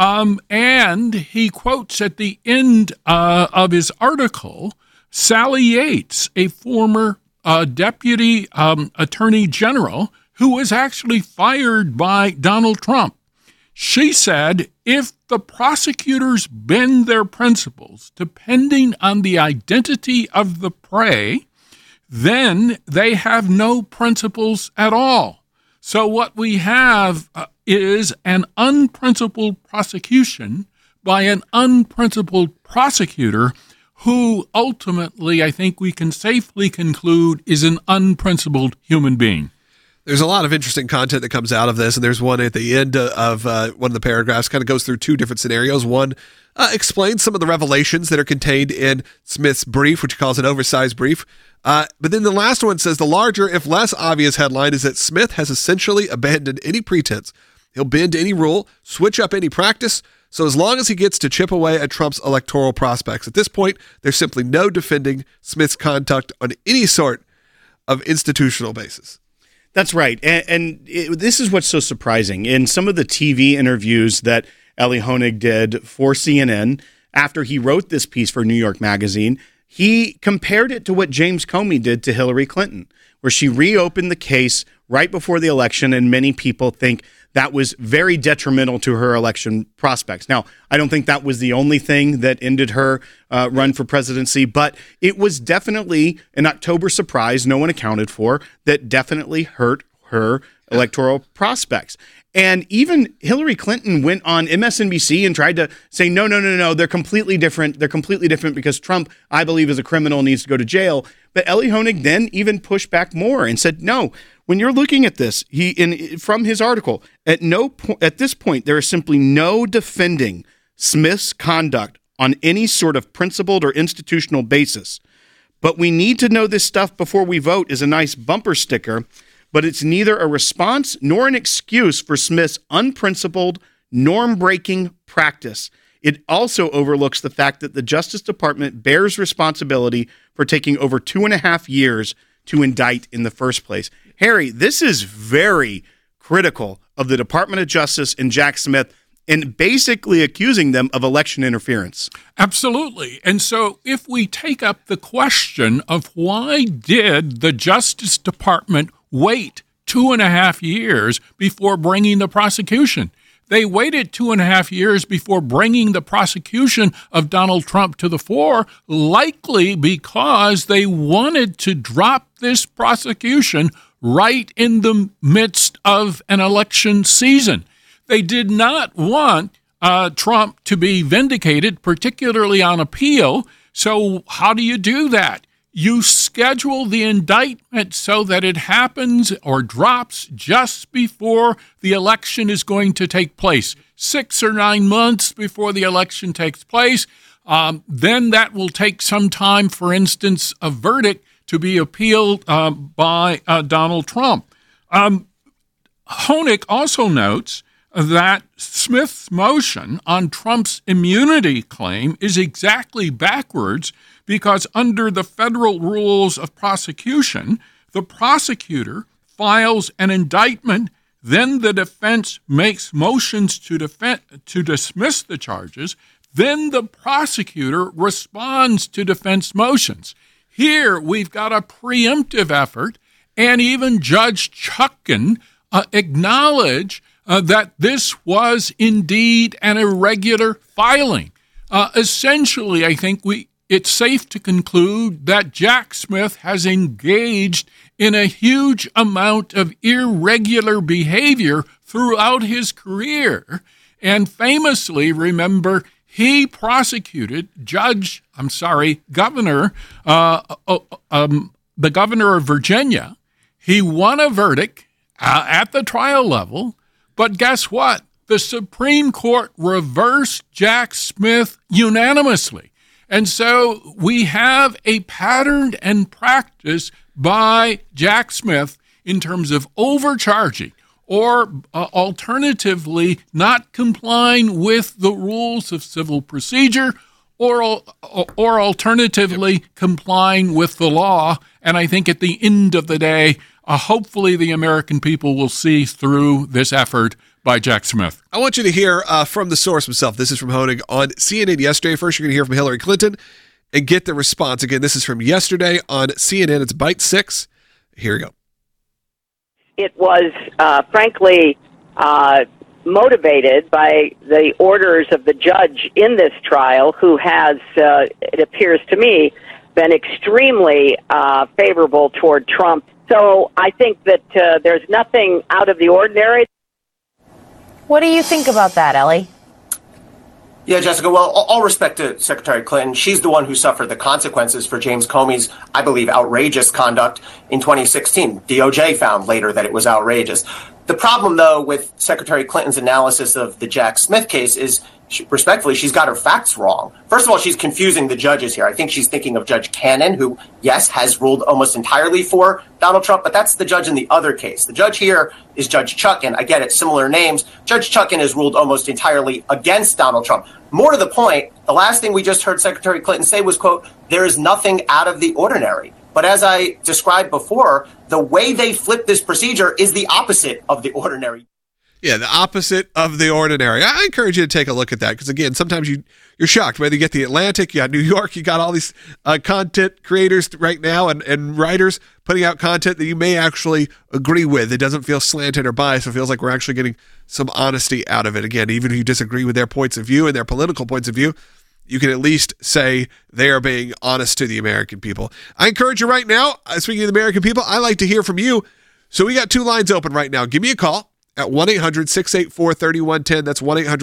And he quotes at the end of his article Sally Yates, a former deputy attorney general who was actually fired by Donald Trump. She said if the prosecutors bend their principles depending on the identity of the prey, then they have no principles at all. So what we have is an unprincipled prosecution by an unprincipled prosecutor who ultimately, I think we can safely conclude, is an unprincipled human being. There's a lot of interesting content that comes out of this, and there's one at the end of one of the paragraphs, kind of goes through two different scenarios. One explains some of the revelations that are contained in Smith's brief, which he calls an oversized brief. But then the last one says the larger, if less obvious headline is that Smith has essentially abandoned any pretense. He'll bend any rule, switch up any practice, so as long as he gets to chip away at Trump's electoral prospects. At this point, there's simply no defending Smith's conduct on any sort of institutional basis. That's right. And this is what's so surprising. In some of the TV interviews that Elie Honig did for CNN after he wrote this piece for New York Magazine, he compared it to what James Comey did to Hillary Clinton, where she reopened the case right before the election, and many people think that was very detrimental to her election prospects. Now, I don't think that was the only thing that ended her run for presidency, but it was definitely an October surprise no one accounted for that definitely hurt her electoral prospects. And even Hillary Clinton went on MSNBC and tried to say, no, they're completely different. They're completely different because Trump, I believe, is a criminal, needs to go to jail. But Elie Honig then even pushed back more and said, no, when you're looking at this, from his article, at this point, there is simply no defending Smith's conduct on any sort of principled or institutional basis. But we need to know this stuff before we vote is a nice bumper sticker, but it's neither a response nor an excuse for Smith's unprincipled, norm-breaking practice. It also overlooks the fact that the Justice Department bears responsibility for taking over 2.5 years to indict in the first place. Harry, this is very critical of the Department of Justice and Jack Smith in basically accusing them of election interference. Absolutely. And so if we take up the question of why did the Justice Department wait 2.5 years before bringing the prosecution? They waited 2.5 years before bringing the prosecution of Donald Trump to the fore, likely because they wanted to drop this prosecution right in the midst of an election season. They did not want Trump to be vindicated, particularly on appeal. So how do you do that? You schedule the indictment so that it happens or drops just before the election is going to take place, 6 or 9 months before the election takes place. Then that will take some time, for instance, a verdict to be appealed by Donald Trump. Honig also notes that Smith's motion on Trump's immunity claim is exactly backwards because under the federal rules of prosecution, the prosecutor files an indictment, then the defense makes motions to dismiss the charges, then the prosecutor responds to defense motions. Here, we've got a preemptive effort, and even Judge Chutkan acknowledged that this was indeed an irregular filing. Essentially, I think it's safe to conclude that Jack Smith has engaged in a huge amount of irregular behavior throughout his career. And famously, remember, he prosecuted Governor, the governor of Virginia. He won a verdict at the trial level, but guess what? The Supreme Court reversed Jack Smith unanimously. And so we have a pattern and practice by Jack Smith in terms of overcharging or alternatively not complying with the rules of civil procedure or alternatively complying with the law. And I think at the end of the day, hopefully the American people will see through this effort by Jack Smith. I want you to hear from the source himself. This is from Honig on CNN yesterday. First, you're going to hear from Hillary Clinton and get the response. Again, this is from yesterday on CNN. It's Bite 6. Here we go. It was, frankly, motivated by the orders of the judge in this trial, who has, it appears to me, been extremely favorable toward Trump. So I think that there's nothing out of the ordinary. What do you think about that, Ellie? Yeah, Jessica, well, all respect to Secretary Clinton. She's the one who suffered the consequences for James Comey's, I believe, outrageous conduct in 2016. DOJ found later that it was outrageous. The problem, though, with Secretary Clinton's analysis of the Jack Smith case is, respectfully, she's got her facts wrong. First of all, she's confusing the judges here. I think she's thinking of Judge Cannon, who, yes, has ruled almost entirely for Donald Trump, but that's the judge in the other case. The judge here is Judge Chutkan. I get it, similar names. Judge Chutkan has ruled almost entirely against Donald Trump. More to the point, the last thing we just heard Secretary Clinton say was, quote, there is nothing out of the ordinary. But as I described before, the way they flip this procedure is the opposite of the ordinary. Yeah, the opposite of the ordinary. I encourage you to take a look at that because, again, sometimes you're shocked. Whether you get the Atlantic, you got New York, you got all these content creators right now and writers putting out content that you may actually agree with. It doesn't feel slanted or biased. It feels like we're actually getting some honesty out of it. Again, even if you disagree with their points of view and their political points of view, you can at least say they are being honest to the American people. I encourage you right now, speaking of the American people, I like to hear from you. So we got 2 lines open right now. Give me a call at 1-800-684-3110. That's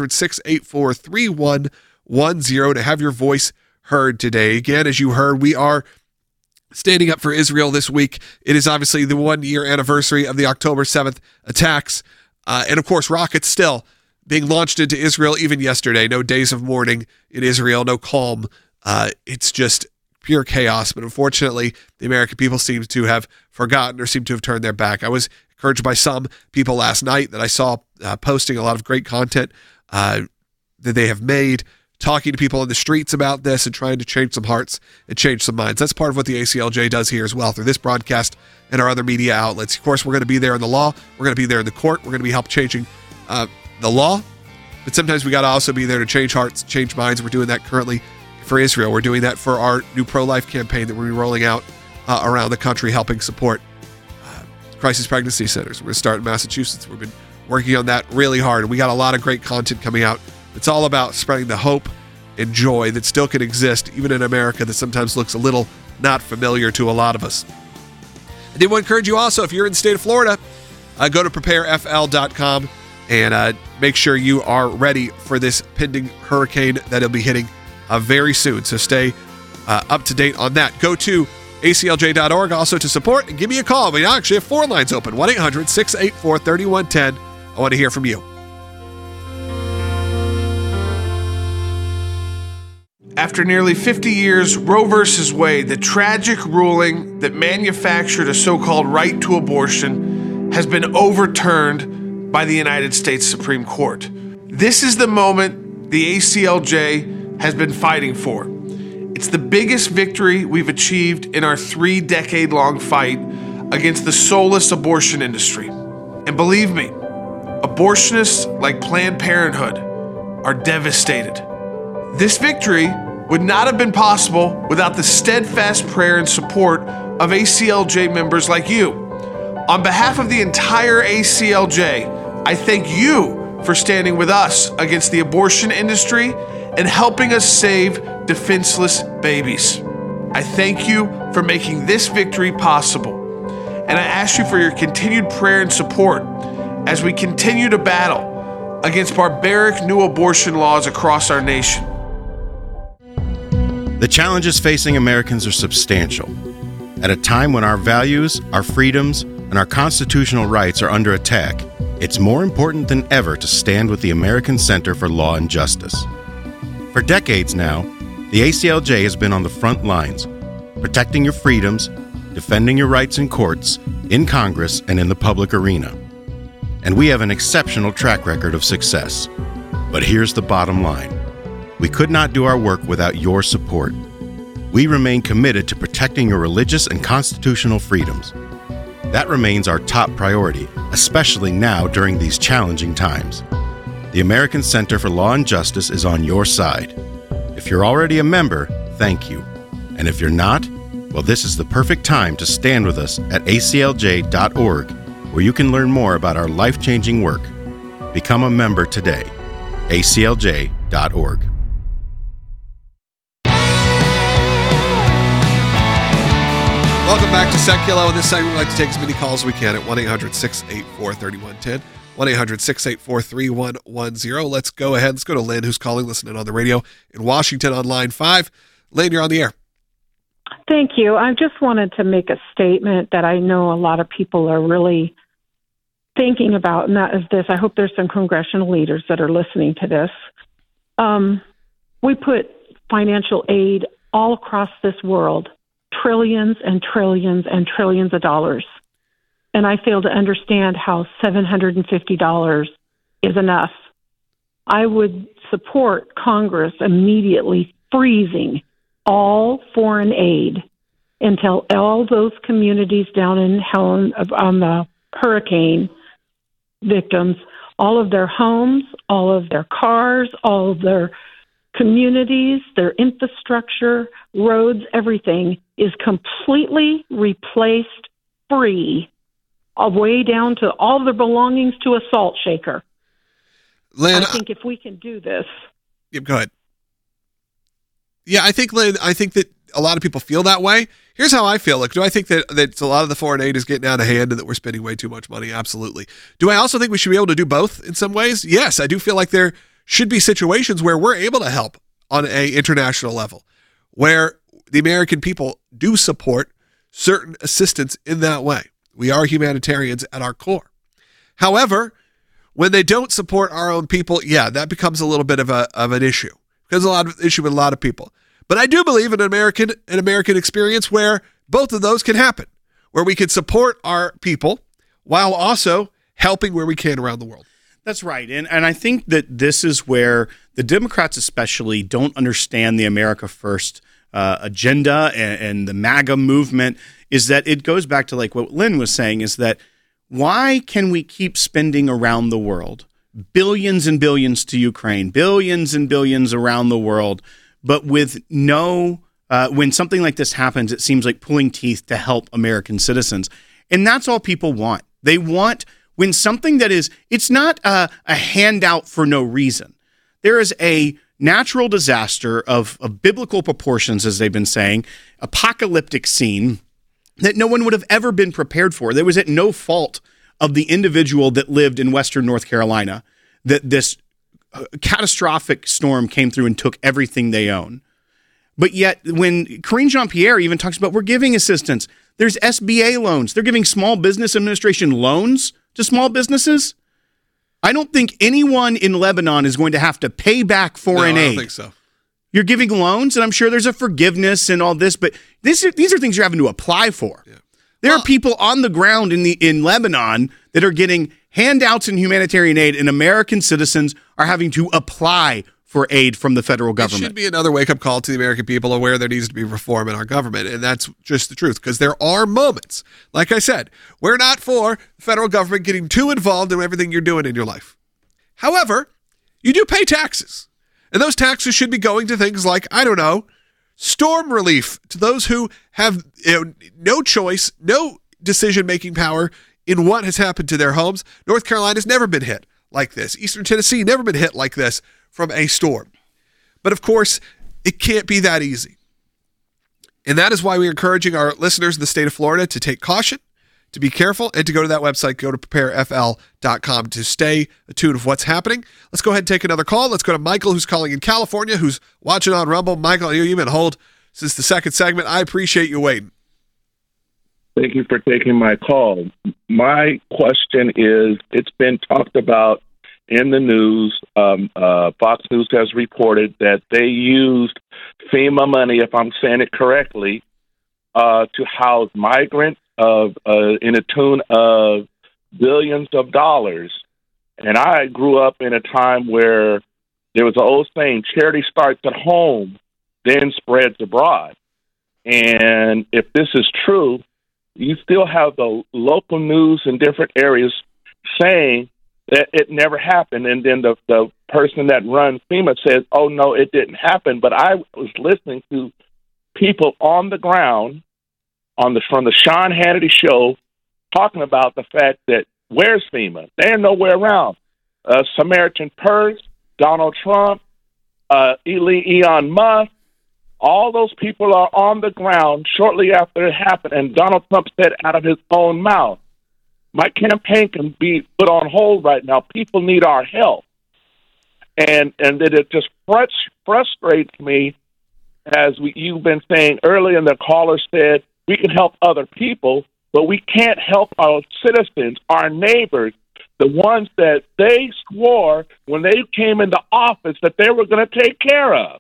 1-800-684-3110 to have your voice heard today. Again, as you heard, we are standing up for Israel this week. It is obviously the 1-year anniversary of the October 7th attacks. And of course, rockets still being launched into Israel even yesterday. No days of mourning in Israel, no calm. It's just pure chaos. But unfortunately, the American people seem to have forgotten or seem to have turned their back. I was encouraged by some people last night that I saw posting a lot of great content that they have made, talking to people in the streets about this and trying to change some hearts and change some minds. That's part of what the ACLJ does here as well through this broadcast and our other media outlets. Of course, we're going to be there in the law. We're going to be there in the court. We're going to be help changing the law. But sometimes we got to also be there to change hearts, change minds. We're doing that currently for Israel. We're doing that for our new pro-life campaign that we're rolling out around the country, helping support crisis pregnancy centers. We're going to start in Massachusetts. We've been working on that really hard. And we got a lot of great content coming out. It's all about spreading the hope and joy that still can exist, even in America, that sometimes looks a little not familiar to a lot of us. I did want to encourage you also, if you're in the state of Florida, go to preparefl.com and make sure you are ready for this pending hurricane that'll be hitting very soon. So stay up to date on that. Go to aclj.org also to support and give me a call. We actually have 4 lines open, 1-800-684-3110. I want to hear from you. After nearly 50 years, Roe v. Wade, the tragic ruling that manufactured a so-called right to abortion, has been overturned by the United States Supreme Court. This is the moment the ACLJ has been fighting for. It's the biggest victory we've achieved in our 3-decade-long fight against the soulless abortion industry. And believe me, abortionists like Planned Parenthood are devastated. This victory would not have been possible without the steadfast prayer and support of ACLJ members like you. On behalf of the entire ACLJ, I thank you for standing with us against the abortion industry and helping us save defenseless babies. I thank you for making this victory possible. And I ask you for your continued prayer and support as we continue to battle against barbaric new abortion laws across our nation. The challenges facing Americans are substantial. At a time when our values, our freedoms, and our constitutional rights are under attack, it's more important than ever to stand with the American Center for Law and Justice. For decades now, the ACLJ has been on the front lines, protecting your freedoms, defending your rights in courts, in Congress, and in the public arena. And we have an exceptional track record of success. But here's the bottom line. We could not do our work without your support. We remain committed to protecting your religious and constitutional freedoms. That remains our top priority, especially now during these challenging times. The American Center for Law and Justice is on your side. If you're already a member, thank you. And if you're not, well, this is the perfect time to stand with us at aclj.org, where you can learn more about our life-changing work. Become a member today. aclj.org. Welcome back to Seculo. In this segment, we'd like to take as many calls as we can at 1-800-684-3110, 1-800-684-3110. Let's go ahead. Let's go to Lynn, who's calling, listening on the radio in Washington on line 5. Lynn, you're on the air. Thank you. I just wanted to make a statement that I know a lot of people are really thinking about, and that is this. I hope there's some congressional leaders that are listening to this. We put financial aid all across this world, trillions and trillions and trillions of dollars. And I fail to understand how $750 is enough. I would support Congress immediately freezing all foreign aid until all those communities down in Helen on the hurricane victims, all of their homes, all of their cars, all of their communities, their infrastructure, roads, everything is completely replaced free, way down to all their belongings to a salt shaker. Lynn, I think if we can do this. Yep, go ahead. Yeah, I think, Lynn, that a lot of people feel that way. Here's how I feel. Like, do I think that a lot of the foreign aid is getting out of hand and that we're spending way too much money? Absolutely. Do I also think we should be able to do both in some ways? Yes, I do feel like there should be situations where we're able to help on an international level, where the American people do support certain assistance in that way. We are humanitarians at our core. However, when they don't support our own people, yeah, that becomes a little bit of an issue. Because a lot of issue with a lot of people. But I do believe in an American experience where both of those can happen, where we can support our people while also helping where we can around the world. That's right. And I think that this is where the Democrats especially don't understand the America First agenda and the MAGA movement, is that it goes back to like what Lynn was saying, is that why can we keep spending around the world billions and billions to Ukraine, billions and billions around the world, but with no, when something like this happens, it seems like pulling teeth to help American citizens. And that's all people want. They want, when something that is, it's not a handout for no reason. There is a natural disaster of biblical proportions, as they've been saying, apocalyptic scene that no one would have ever been prepared for. There was at no fault of the individual that lived in Western North Carolina that this catastrophic storm came through and took everything they own. But yet, when Karine Jean-Pierre even talks about we're giving assistance, there's SBA loans. They're giving Small Business Administration loans to small businesses. I don't think anyone in Lebanon is going to have to pay back foreign aid. I don't think so. You're giving loans, and I'm sure there's a forgiveness and all this, but these are things you're having to apply for. Yeah. There are people on the ground in Lebanon that are getting handouts and humanitarian aid, and American citizens are having to apply for aid from the federal government. It should be another wake-up call to the American people aware there needs to be reform in our government, and that's just the truth, because there are moments, like I said, we're not for the federal government getting too involved in everything you're doing in your life. However, you do pay taxes, and those taxes should be going to things like, I don't know, storm relief to those who have no choice, no decision-making power in what has happened to their homes. North Carolina's never been hit like this. Eastern Tennessee never been hit like this from a storm. But of course, it can't be that easy. And that is why we're encouraging our listeners in the state of Florida to take caution, to be careful, and to go to that website, go to preparefl.com to stay attuned of what's happening. Let's go ahead and take another call. Let's go to Michael, who's calling in California, who's watching on Rumble. Michael, you've been hold since the second segment. I appreciate you waiting. Thank you for taking my call. My question is, it's been talked about in the news. Fox News has reported that they used FEMA money, if I'm saying it correctly, to house migrants in a tune of billions of dollars. And I grew up in a time where there was an old saying, charity starts at home, then spreads abroad. And if this is true, you still have the local news in different areas saying that it never happened. And then the person that runs FEMA says, oh, no, it didn't happen. But I was listening to people on the ground from the Sean Hannity show talking about the fact that where's FEMA? They're nowhere around. Samaritan Purse, Donald Trump, Elon Musk. All those people are on the ground shortly after it happened, and Donald Trump said out of his own mouth, my campaign can be put on hold right now. People need our help. And it just frustrates me, as you've been saying earlier, and the caller said, we can help other people, but we can't help our citizens, our neighbors, the ones that they swore when they came into office that they were going to take care of.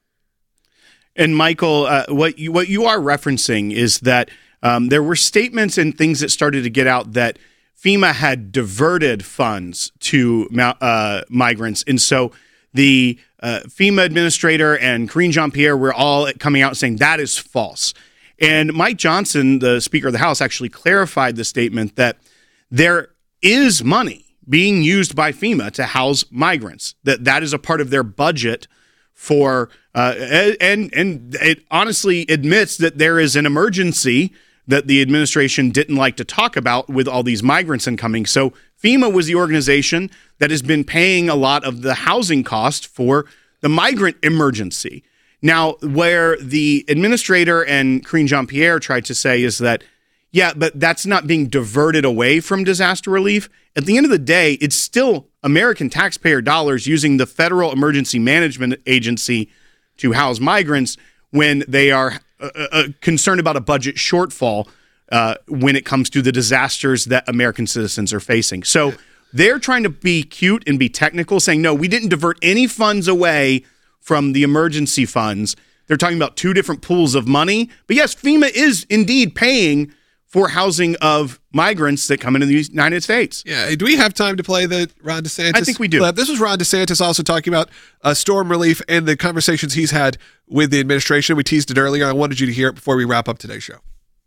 And Michael, what you are referencing is that there were statements and things that started to get out that FEMA had diverted funds to migrants. And so the FEMA administrator and Karine Jean-Pierre were all coming out saying that is false. And Mike Johnson, the Speaker of the House, actually clarified the statement that there is money being used by FEMA to house migrants, that is a part of their budget for, and it honestly admits that there is an emergency that the administration didn't like to talk about with all these migrants incoming. So FEMA was the organization that has been paying a lot of the housing cost for the migrant emergency. Now, where the administrator and Karine Jean-Pierre tried to say is that, yeah, but that's not being diverted away from disaster relief. At the end of the day, it's still American taxpayer dollars using the Federal Emergency Management Agency to house migrants when they are concerned about a budget shortfall when it comes to the disasters that American citizens are facing. So they're trying to be cute and be technical, saying, no, we didn't divert any funds away from the emergency funds. They're talking about two different pools of money. But yes, FEMA is indeed paying for housing of migrants that come into the United States. Yeah. Do we have time to play the Ron DeSantis? I think we do. clip? This was Ron DeSantis also talking about storm relief and the conversations he's had with the administration. We teased it earlier. I wanted you to hear it before we wrap up today's show.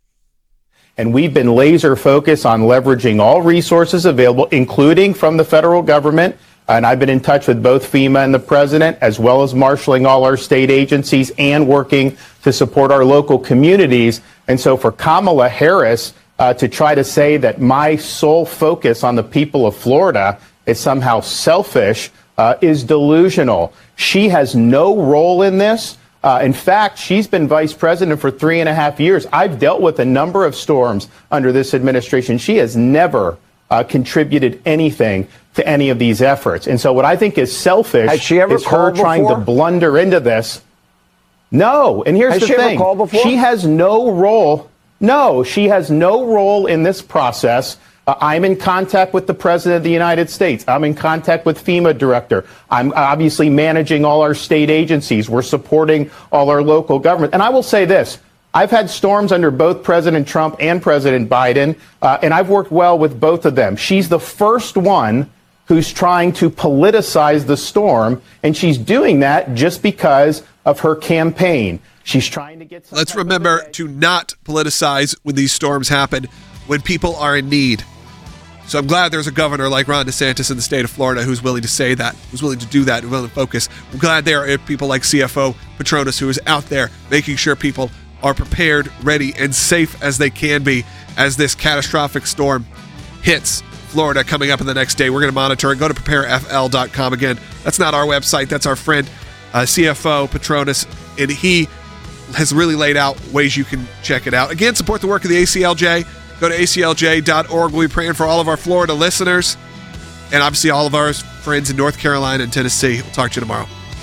And we've been laser focused on leveraging all resources available, including from the federal government. And I've been in touch with both FEMA and the president, as well as marshaling all our state agencies and working to support our local communities. And so for Kamala Harris to try to say that my sole focus on the people of Florida is somehow selfish is delusional. She has no role in this. In fact, she's been vice president for 3.5 years. I've dealt with a number of storms under this administration. She has never contributed anything to any of these efforts. And so what I think is selfish is her trying to blunder into this. No. And here's the thing. She has no role. No, she has no role in this process. I'm in contact with the President of the United States. I'm in contact with FEMA director. I'm obviously managing all our state agencies. We're supporting all our local government. And I will say this. I've had storms under both President Trump and President Biden, and I've worked well with both of them. She's the first one who's trying to politicize the storm, and she's doing that just because of her campaign. She's trying to get... Let's remember to not politicize when these storms happen, when people are in need. So I'm glad there's a governor like Ron DeSantis in the state of Florida who's willing to say that, who's willing to do that, who's willing to focus. I'm glad there are people like CFO Petronas who is out there making sure people are prepared, ready, and safe as they can be as this catastrophic storm hits Florida coming up in the next day. We're going to monitor it. Go to preparefl.com. Again, that's not our website. That's our friend CFO Petronas, and he has really laid out ways you can check it out. Again, support the work of the ACLJ. Go to aclj.org. We'll be praying for all of our Florida listeners and obviously all of our friends in North Carolina and Tennessee. We'll talk to you tomorrow.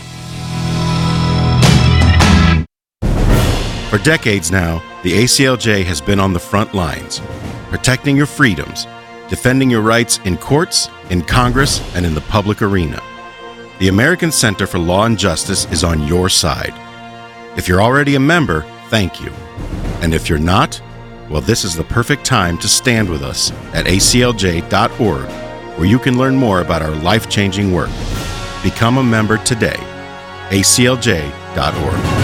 For decades now, the ACLJ has been on the front lines, protecting your freedoms, defending your rights in courts, in Congress, and in the public arena. The American Center for Law and Justice is on your side. If you're already a member, thank you. And if you're not, well, this is the perfect time to stand with us at aclj.org, where you can learn more about our life-changing work. Become a member today. aclj.org.